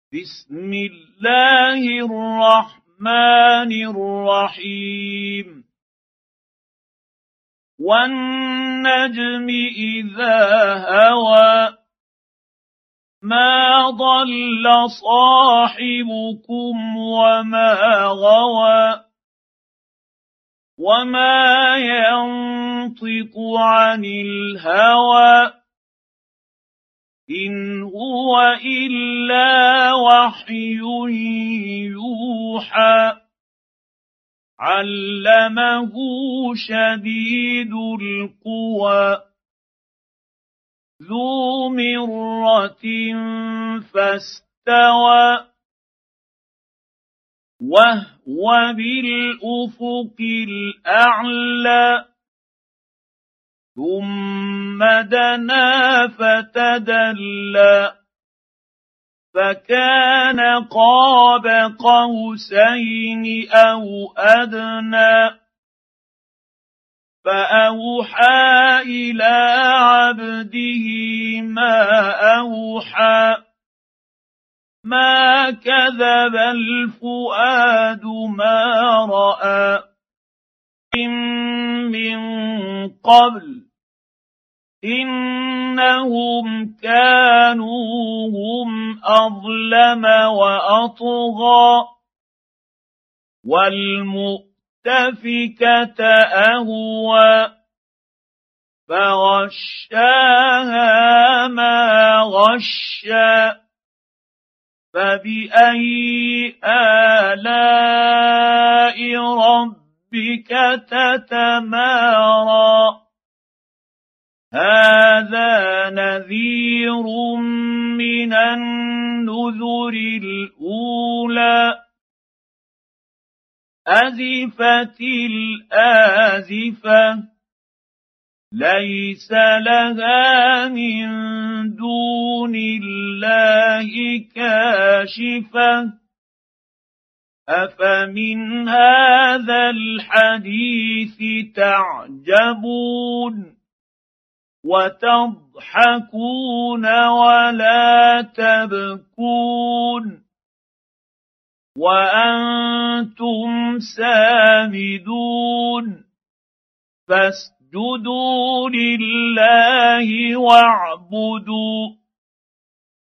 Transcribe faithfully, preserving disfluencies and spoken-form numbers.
بسم الله الرحمن الرحيم والنجم إذا هوى ما ضل صاحبكم وما غوى وما ينطق عن الهوى إن هو إلا وحي يوحى علمه شديد القوى ذو مرة فاستوى وهو بالأفق الأعلى ثم دنا فتدلى فكان قاب قوسين أو أدنى فأوحى إلى عبده ما أوحى ما كذب الفؤاد ما رأى من قبل إنهم كانوا هم أظلم وأطغى والمؤتفكة أهوى فغشاها ما غشى فبأي آلاء ربك تتمارى هذا نذير من النذر الأولى أزفت الآزفة ليس لها من دون الله كاشفة أفمن هذا الحديث تعجبون وتضحكون ولا تبكون وأنتم سامدون فاسجدوا لله واعبدوا